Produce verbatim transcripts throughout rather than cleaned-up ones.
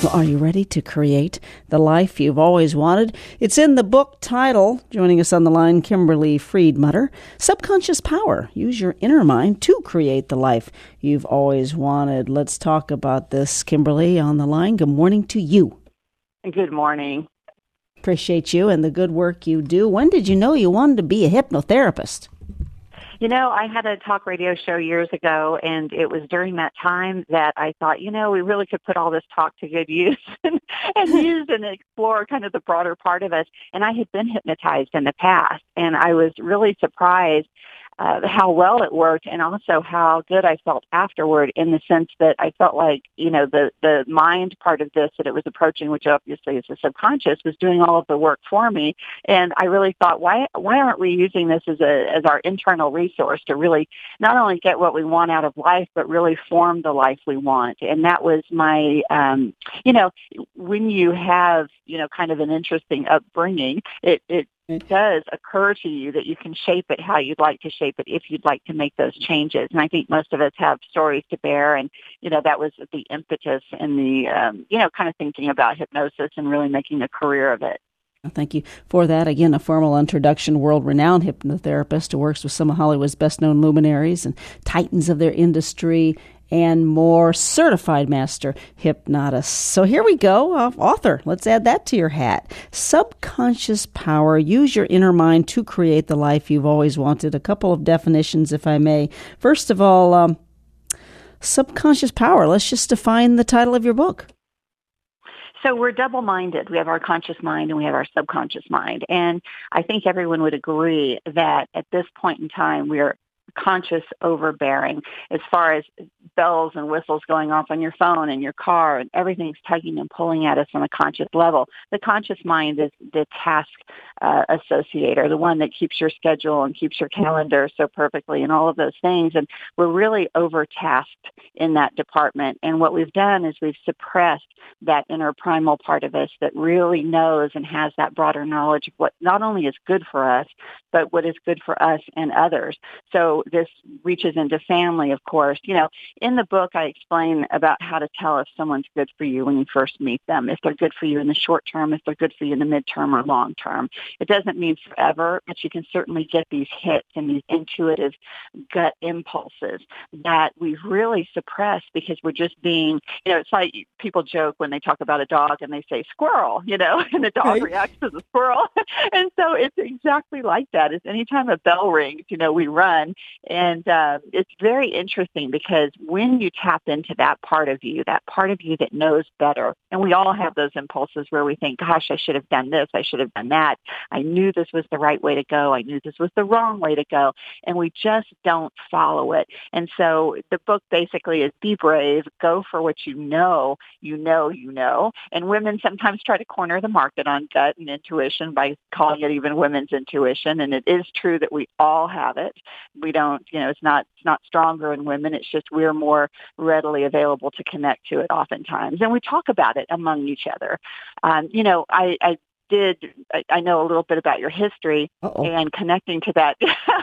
Well, are you ready to create the life you've always wanted? It's in the book title. Joining us on the line, Kimberly Friedmutter, Subconscious Power. Use your inner mind to create the life you've always wanted. Let's talk about this. Kimberly on the line. Good morning to you. Good morning. Appreciate you and the good work you do. When did you know you wanted to be a hypnotherapist? You know, I had a talk radio show years ago, and it was during that time that I thought, you know, we really could put all this talk to good use and, and use and explore kind of the broader part of us. And I had been hypnotized in the past, and I was really surprised Uh, how well it worked, and also how good I felt afterward, in the sense that I felt like, you know, the, the mind part of this that it was approaching, which obviously is the subconscious, was doing all of the work for me. And I really thought, why why aren't we using this as a as our internal resource to really not only get what we want out of life, but really form the life we want? And that was my, um, you know, when you have, you know, kind of an interesting upbringing, it, it It does occur to you that you can shape it how you'd like to shape it if you'd like to make those changes. And I think most of us have stories to bear. And, you know, that was the impetus and the, um, you know, kind of thinking about hypnosis and really making a career of it. Thank you for that. Again, a formal introduction, world-renowned hypnotherapist who works with some of Hollywood's best-known luminaries and titans of their industry, and more certified master hypnotist. So here we go, uh, author. Let's add that to your hat. Subconscious power. Use your inner mind to create the life you've always wanted. A couple of definitions, if I may. First of all, um, subconscious power. Let's just define the title of your book. So we're double-minded. We have our conscious mind and we have our subconscious mind. And I think everyone would agree that at this point in time, we are conscious overbearing, as far as bells and whistles going off on your phone and your car, and everything's tugging and pulling at us on a conscious level. The conscious mind is the task uh, associator, the one that keeps your schedule and keeps your calendar so perfectly and all of those things. And we're really overtasked in that department. And what we've done is we've suppressed that inner primal part of us that really knows and has that broader knowledge of what not only is good for us, but what is good for us and others. So this reaches into family, of course. You know, in the book, I explain about how to tell if someone's good for you when you first meet them, if they're good for you in the short term, if they're good for you in the midterm or long term. It doesn't mean forever, but you can certainly get these hits and these intuitive gut impulses that we've really suppressed because we're just being, you know, it's like people joke when they talk about a dog and they say squirrel, you know, and the dog right. reacts to the squirrel. And so it's exactly like that. It's anytime a bell rings, you know, we run. And uh, it's very interesting because when you tap into that part of you, that part of you that knows better, and we all have those impulses where we think, gosh, I should have done this, I should have done that. I knew this was the right way to go. I knew this was the wrong way to go. And we just don't follow it. And so the book basically is be brave, go for what you know, you know, you know. And women sometimes try to corner the market on gut and intuition by calling it even women's intuition. And it is true that we all have it. We don't, you know, it's not it's not stronger in women. It's just we're more readily available to connect to it oftentimes. And we talk about it among each other. Um, you know, I, I did, I, I know a little bit about your history. Uh-oh. And connecting to that,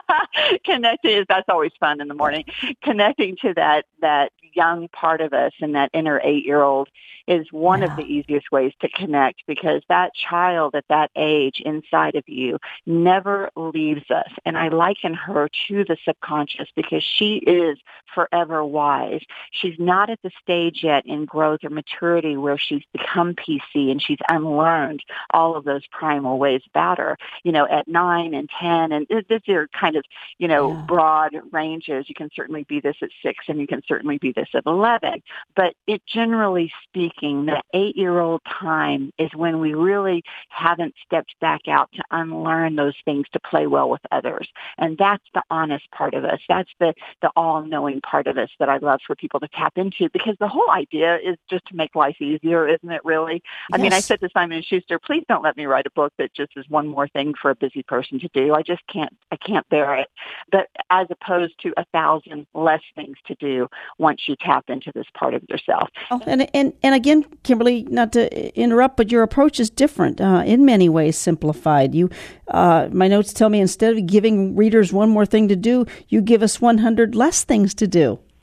connecting, that's always fun in the morning, connecting to that, that young part of us and that inner eight-year-old is one yeah. of the easiest ways to connect, because that child at that age inside of you never leaves us. And I liken her to the subconscious because she is forever wise. She's not at the stage yet in growth or maturity where she's become P C and she's unlearned all of those primal ways about her. You know, at nine and ten, and these are kind of, you know, yeah. broad ranges. You can certainly be this at six and you can certainly be this at eleven. But it generally speaking, the eight-year-old time is when we really haven't stepped back out to unlearn those things to play well with others. And that's the honest part of us. That's the, the all-knowing part of us that I love for people to tap into, because the whole idea is just to make life easier, isn't it, really? I yes. mean, I said to Simon and Schuster, please don't let me write a book that just is one more thing for a busy person to do. I just can't, I can't bear it. But as opposed to a thousand less things to do once you tap into this part of yourself. Oh, and, and, and again, Kimberly, not to interrupt, but your approach is different, uh, in many ways simplified. You, uh, my notes tell me instead of giving readers one more thing to do, you give us one hundred less things to do.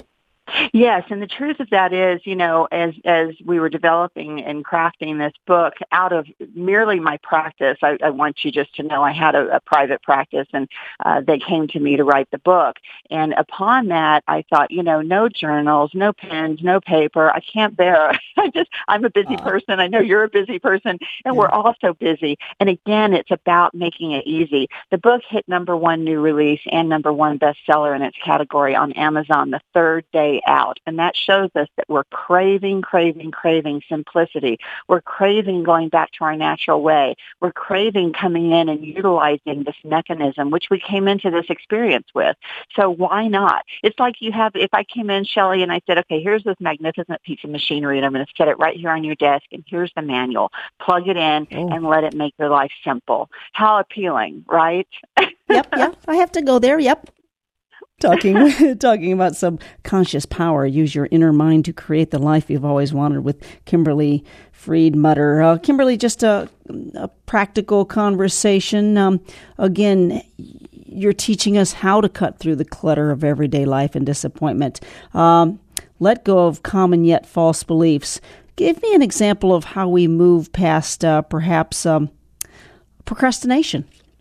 Yes, and the truth of that is, you know, as as we were developing and crafting this book, out of merely my practice, I, I want you just to know I had a, a private practice, and uh, they came to me to write the book. And upon that, I thought, you know, no journals, no pens, no paper. I can't bear. I just, I'm a busy Uh, person. I know you're a busy person, and yeah. we're all so busy. And again, it's about making it easy. The book hit number one new release and number one bestseller in its category on Amazon the third day out. And that shows us that we're craving, craving, craving simplicity. We're craving going back to our natural way. We're craving coming in and utilizing this mechanism, which we came into this experience with. So why not? It's like you have, if I came in, Shelley, and I said, okay, here's this magnificent piece of machinery, and I'm going to set it right here on your desk, and here's the manual. Plug it in Oh. and let it make your life simple. How appealing, right? Yep, yep. I have to go there. Yep. Talking talking about subconscious power. Use your inner mind to create the life you've always wanted with Kimberly Friedmutter. Uh, Kimberly, just a, a practical conversation. Um, again, you're teaching us how to cut through the clutter of everyday life and disappointment. Um, let go of common yet false beliefs. Give me an example of how we move past uh, perhaps um, procrastination.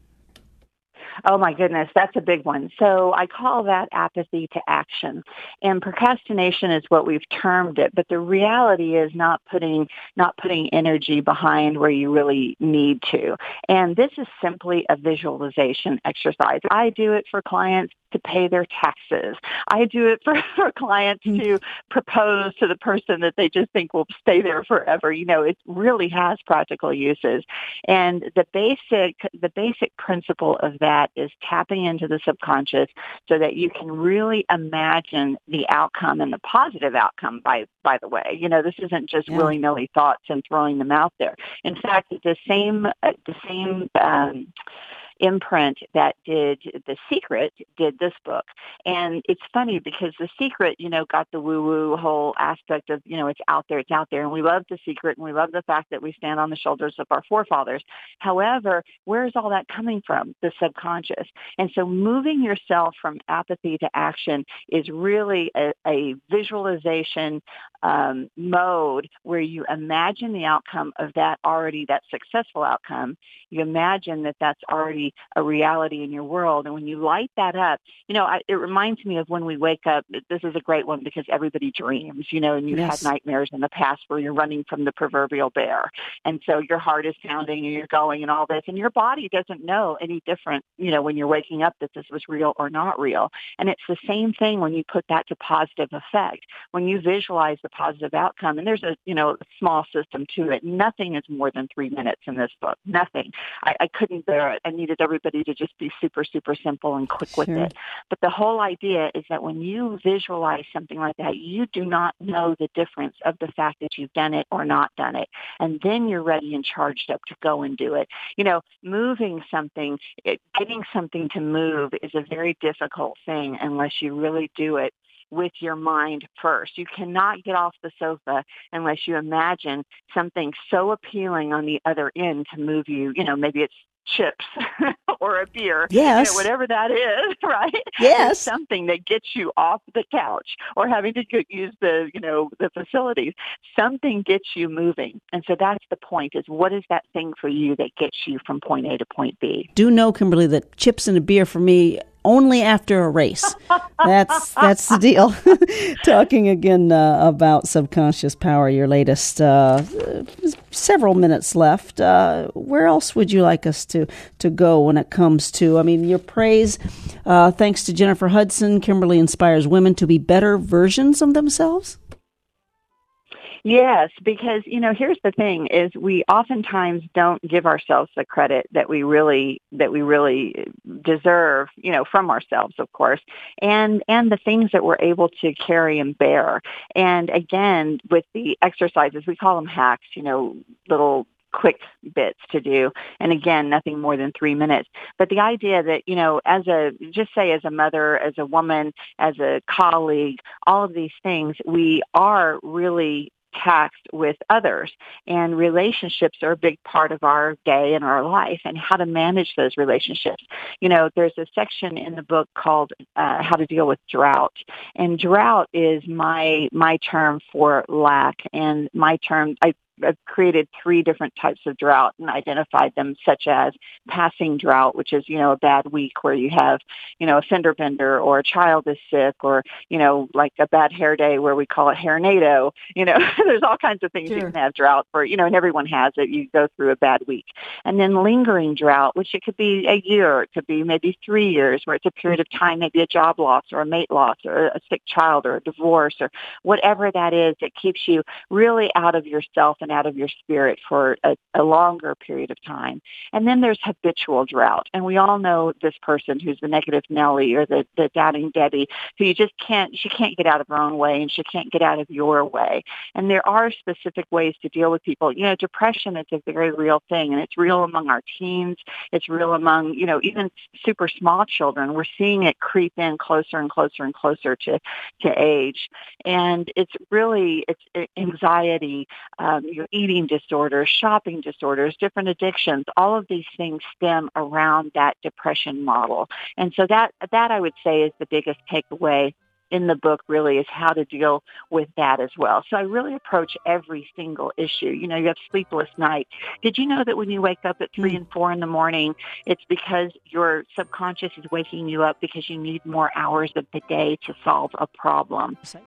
Oh my goodness, that's a big one. So I call that apathy to action. And procrastination is what we've termed it, but the reality is not putting not putting energy behind where you really need to. And this is simply a visualization exercise. I do it for clients to pay their taxes. I do it for, for clients to propose to the person that they just think will stay there forever. You know, it really has practical uses. And the basic, the basic principle of that is tapping into the subconscious so that you can really imagine the outcome and the positive outcome, by, by the way. You know, this isn't just Yeah. willy-nilly thoughts and throwing them out there. In fact, the same, uh, the same, um, imprint that did The Secret did this book. And it's funny because The Secret, you know, got the woo-woo whole aspect of, you know, it's out there, it's out there. And we love The Secret, and we love the fact that we stand on the shoulders of our forefathers. However, where is all that coming from? The subconscious. And so moving yourself from apathy to action is really a, a visualization um, mode where you imagine the outcome of that already, that successful outcome. You imagine that that's already a reality in your world. And when you light that up, you know, I, it reminds me of when we wake up. This is a great one because everybody dreams, you know, and you've Yes. had nightmares in the past where you're running from the proverbial bear. And so your heart is pounding and you're going and all this, and your body doesn't know any different, you know, when you're waking up that this was real or not real. And it's the same thing when you put that to positive effect. When you visualize the positive outcome, and there's a, you know, a small system to it. Nothing is more than three minutes in this book. Nothing. I, I couldn't bear it. I needed everybody to just be super, super simple and quick Sure. with it. But the whole idea is that when you visualize something like that, you do not know the difference of the fact that you've done it or not done it. And then you're ready and charged up to go and do it. You know, moving something, it, getting something to move is a very difficult thing unless you really do it with your mind first. You cannot get off the sofa unless you imagine something so appealing on the other end to move you. You know, maybe it's chips or a beer, Yes. you know, whatever that is, right? Yes. There's something that gets you off the couch or having to go use the, you know, the facilities. Something gets you moving. And so that's the point, is what is that thing for you that gets you from point A to point B? Do know, Kimberly, that chips and a beer for me only after a race. That's that's the deal. Talking again uh, about subconscious power, your latest, uh, several minutes left. Uh, where else would you like us to, to go when it comes to, I mean, your praise, uh, thanks to Jennifer Hudson, Kimberly inspires women to be better versions of themselves? Yes, because, you know, here's the thing is we oftentimes don't give ourselves the credit that we really, that we really deserve, you know, from ourselves, of course, and, and the things that we're able to carry and bear. And again, with the exercises, we call them hacks, you know, little quick bits to do. And again, nothing more than three minutes. But the idea that, you know, as a, just say as a mother, as a woman, as a colleague, all of these things, we are really taxed with others. And relationships are a big part of our day and our life, and how to manage those relationships. You know, there's a section in the book called uh, How to Deal with Drought. And drought is my my term for lack, and my term, I I've created three different types of drought and identified them, such as passing drought, which is, you know, a bad week where you have, you know, a fender bender or a child is sick, or, you know, like a bad hair day where we call it hairnado. You know, there's all kinds of things. Sure. You can have drought for, you know, and everyone has it. You go through a bad week. And then lingering drought, which it could be a year, it could be maybe three years, where it's a period of time, maybe a job loss or a mate loss or a sick child or a divorce or whatever that is, that keeps you really out of yourself and out of your spirit for a, a longer period of time. And then there's habitual drought. And we all know this person who's the negative Nelly or the, the doubting Debbie, who you just can't, she can't get out of her own way, and she can't get out of your way. And there are specific ways to deal with people. You know, depression is a very real thing, and it's real among our teens. It's real among, you know, even super small children. We're seeing it creep in closer and closer and closer to, to age. And it's really, it's anxiety, um, your eating disorders, shopping disorders, different addictions. All of these things stem around that depression model. And so that, that I would say is the biggest takeaway in the book, really, is how to deal with that as well. So I really approach every single issue. You know, you have sleepless nights. Did you know that when you wake up at three mm. and four in the morning, it's because your subconscious is waking you up because you need more hours of the day to solve a problem?